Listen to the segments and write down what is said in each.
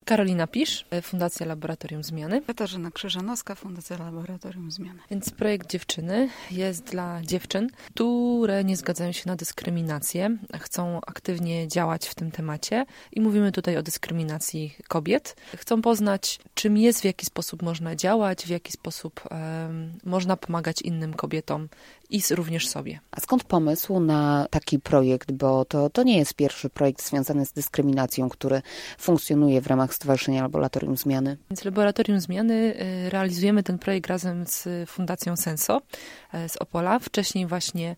Karolina Pisz, Fundacja Laboratorium Zmiany. Katarzyna Krzyżanowska, Fundacja Laboratorium Zmiany. Więc projekt Dziewczyny jest dla dziewczyn, które nie zgadzają się na dyskryminację, chcą aktywnie działać w tym temacie i mówimy tutaj o dyskryminacji kobiet. Chcą poznać, czym jest, w jaki sposób można działać, w jaki sposób można pomagać innym kobietom i również sobie. A skąd pomysł na taki projekt? Bo to nie jest pierwszy projekt związany z dyskryminacją, który funkcjonuje w ramach Stowarzyszenia Laboratorium Zmiany. Więc Laboratorium Zmiany realizujemy ten projekt razem z Fundacją Senso z Opola. Wcześniej właśnie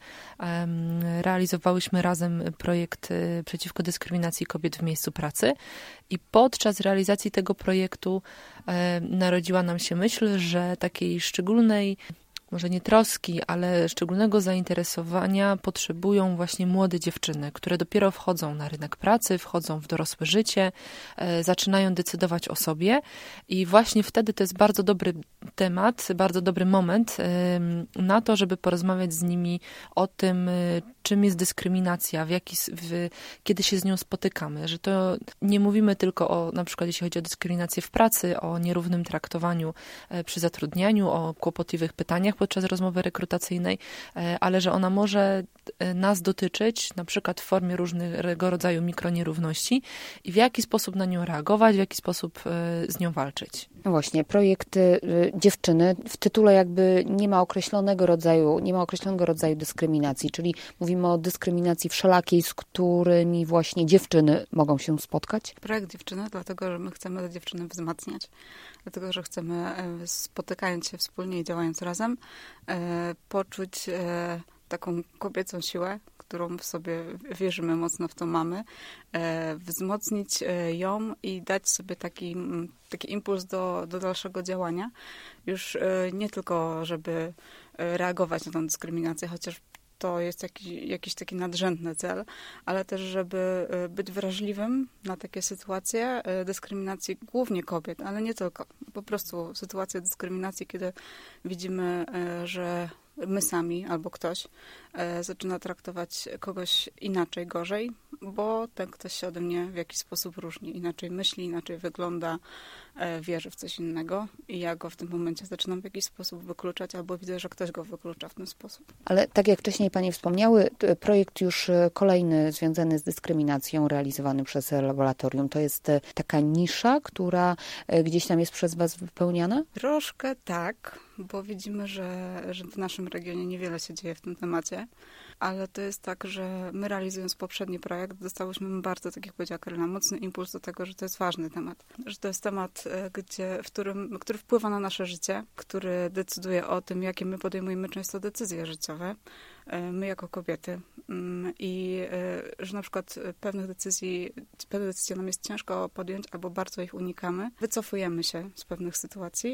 realizowałyśmy razem projekt przeciwko dyskryminacji kobiet w miejscu pracy i podczas realizacji tego projektu narodziła nam się myśl, że takiej szczególnej, może nie troski, ale szczególnego zainteresowania potrzebują właśnie młode dziewczyny, które dopiero wchodzą na rynek pracy, wchodzą w dorosłe życie, zaczynają decydować o sobie i właśnie wtedy to jest bardzo dobry temat, bardzo dobry moment na to, żeby porozmawiać z nimi o tym, czym jest dyskryminacja, kiedy się z nią spotykamy, że to nie mówimy tylko o, na przykład jeśli chodzi o dyskryminację w pracy, o nierównym traktowaniu przy zatrudnianiu, o kłopotliwych pytaniach podczas rozmowy rekrutacyjnej, ale że ona może nas dotyczyć, na przykład w formie różnego rodzaju mikronierówności i w jaki sposób na nią reagować, w jaki sposób z nią walczyć. No właśnie, projekt Dziewczyny w tytule jakby nie ma określonego rodzaju dyskryminacji, czyli mówimy o dyskryminacji wszelakiej, z którymi właśnie dziewczyny mogą się spotkać. Projekt Dziewczyny, dlatego że my chcemy te dziewczyny wzmacniać, dlatego że chcemy, spotykając się wspólnie i działając razem, poczuć taką kobiecą siłę, którą w sobie wierzymy, mocno w to mamy, wzmocnić ją i dać sobie taki impuls do dalszego działania. Już nie tylko, żeby reagować na tę dyskryminację, chociaż to jest jakiś taki nadrzędny cel, ale też, żeby być wrażliwym na takie sytuacje dyskryminacji głównie kobiet, ale nie tylko. Po prostu sytuacje dyskryminacji, kiedy widzimy, że my sami albo ktoś zaczyna traktować kogoś inaczej, gorzej, bo ten ktoś się ode mnie w jakiś sposób różni. Inaczej myśli, inaczej wygląda, wierzy w coś innego i ja go w tym momencie zaczynam w jakiś sposób wykluczać albo widzę, że ktoś go wyklucza w ten sposób. Ale tak jak wcześniej Panie wspomniały, projekt już kolejny związany z dyskryminacją realizowany przez laboratorium. To jest taka nisza, która gdzieś tam jest przez Was wypełniana? Troszkę tak, bo widzimy, że w naszym regionie niewiele się dzieje w tym temacie, ale to jest tak, że my realizując poprzedni projekt dostałyśmy bardzo, tak jak powiedziała Karolina, mocny impuls do tego, że to jest ważny temat. Że to jest temat, który wpływa na nasze życie, który decyduje o tym, jakie my podejmujemy często decyzje życiowe, my jako kobiety. I że na przykład pewne decyzje nam jest ciężko podjąć albo bardzo ich unikamy. Wycofujemy się z pewnych sytuacji,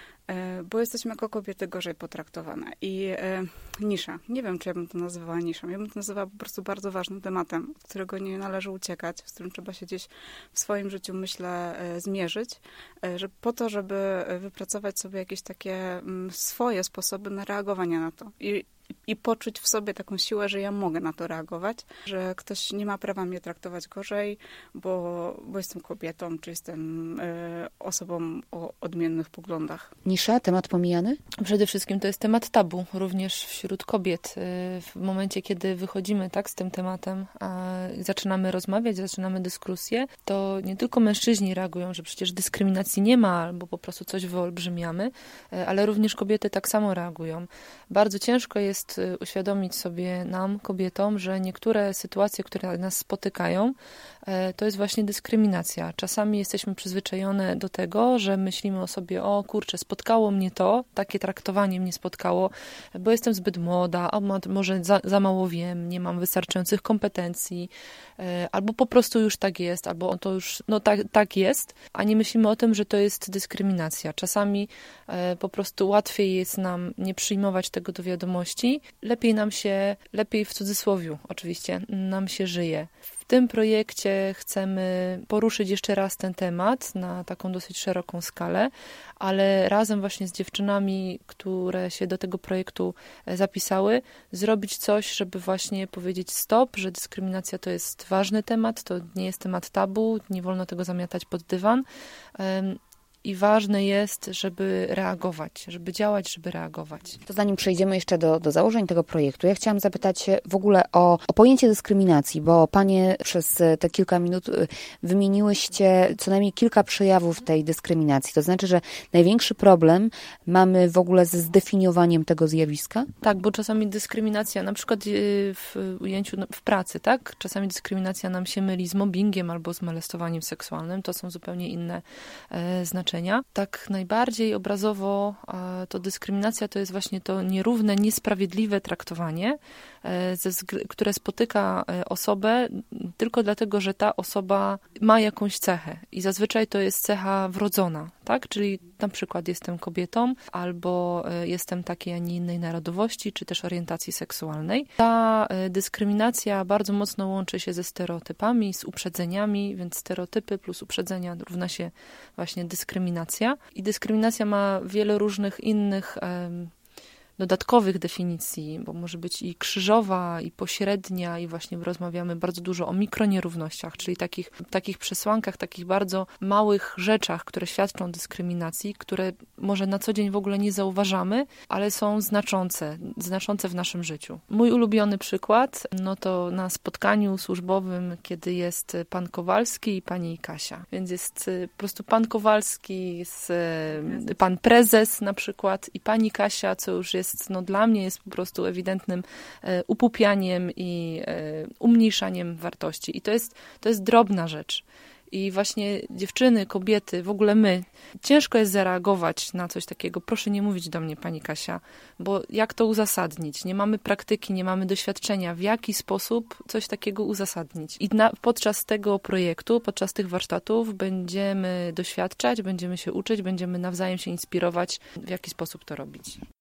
bo jesteśmy jako kobiety gorzej potraktowane. I nisza. Nie wiem, czy ja bym to nazywała niszą. Ja bym to nazywała po prostu bardzo ważnym tematem, od którego nie należy uciekać, z którym trzeba się gdzieś w swoim życiu, myślę, zmierzyć, że po to, żeby wypracować sobie jakieś takie swoje sposoby na reagowanie na to. I poczuć w sobie taką siłę, że ja mogę na to reagować, że ktoś nie ma prawa mnie traktować gorzej, bo jestem kobietą, czy jestem osobą o odmiennych poglądach. Nisza, temat pomijany? Przede wszystkim to jest temat tabu, również wśród kobiet. W momencie, kiedy wychodzimy z tym tematem, a zaczynamy rozmawiać, zaczynamy dyskusję, to nie tylko mężczyźni reagują, że przecież dyskryminacji nie ma, albo po prostu coś wyolbrzymiamy, ale również kobiety tak samo reagują. Bardzo ciężko jest uświadomić sobie nam, kobietom, że niektóre sytuacje, które nas spotykają, to jest właśnie dyskryminacja. Czasami jesteśmy przyzwyczajone do tego, że myślimy o sobie, o kurczę, spotkało mnie to, takie traktowanie mnie spotkało, bo jestem zbyt młoda, a może za mało wiem, nie mam wystarczających kompetencji, albo po prostu już tak jest, albo to już, tak jest, a nie myślimy o tym, że to jest dyskryminacja. Czasami po prostu łatwiej jest nam nie przyjmować tego do wiadomości, lepiej w cudzysłowiu oczywiście, nam się żyje. W tym projekcie chcemy poruszyć jeszcze raz ten temat na taką dosyć szeroką skalę, ale razem właśnie z dziewczynami, które się do tego projektu zapisały, zrobić coś, żeby właśnie powiedzieć stop, że dyskryminacja to jest ważny temat, to nie jest temat tabu, nie wolno tego zamiatać pod dywan. I ważne jest, żeby reagować, żeby działać, żeby reagować. To zanim przejdziemy jeszcze do założeń tego projektu, ja chciałam zapytać w ogóle o pojęcie dyskryminacji, bo panie przez te kilka minut wymieniłyście co najmniej kilka przejawów tej dyskryminacji. To znaczy, że największy problem mamy w ogóle ze zdefiniowaniem tego zjawiska? Tak, bo czasami dyskryminacja, na przykład w ujęciu w pracy, tak? Czasami dyskryminacja nam się myli z mobbingiem albo z molestowaniem seksualnym. To są zupełnie inne znaczenia. Tak najbardziej obrazowo to dyskryminacja to jest właśnie to nierówne, niesprawiedliwe traktowanie, które spotyka osobę tylko dlatego, że ta osoba ma jakąś cechę i zazwyczaj to jest cecha wrodzona, tak? Czyli na przykład jestem kobietą albo jestem takiej, a nie innej narodowości, czy też orientacji seksualnej. Ta dyskryminacja bardzo mocno łączy się ze stereotypami, z uprzedzeniami, więc stereotypy plus uprzedzenia równa się właśnie dyskryminacja. I dyskryminacja ma wiele różnych innych dodatkowych definicji, bo może być i krzyżowa, i pośrednia, i właśnie rozmawiamy bardzo dużo o mikronierównościach, czyli takich przesłankach, takich bardzo małych rzeczach, które świadczą o dyskryminacji, które może na co dzień w ogóle nie zauważamy, ale są znaczące w naszym życiu. Mój ulubiony przykład, no to na spotkaniu służbowym, kiedy jest pan Kowalski i pani Kasia. Więc jest po prostu pan Kowalski, pan prezes na przykład i pani Kasia, co już jest, no dla mnie jest po prostu ewidentnym upupianiem i umniejszaniem wartości. I to jest drobna rzecz. I właśnie dziewczyny, kobiety, w ogóle my, ciężko jest zareagować na coś takiego. Proszę nie mówić do mnie, pani Kasia, bo jak to uzasadnić? Nie mamy praktyki, nie mamy doświadczenia, w jaki sposób coś takiego uzasadnić. I podczas tego projektu, podczas tych warsztatów będziemy doświadczać, będziemy się uczyć, będziemy nawzajem się inspirować, w jaki sposób to robić.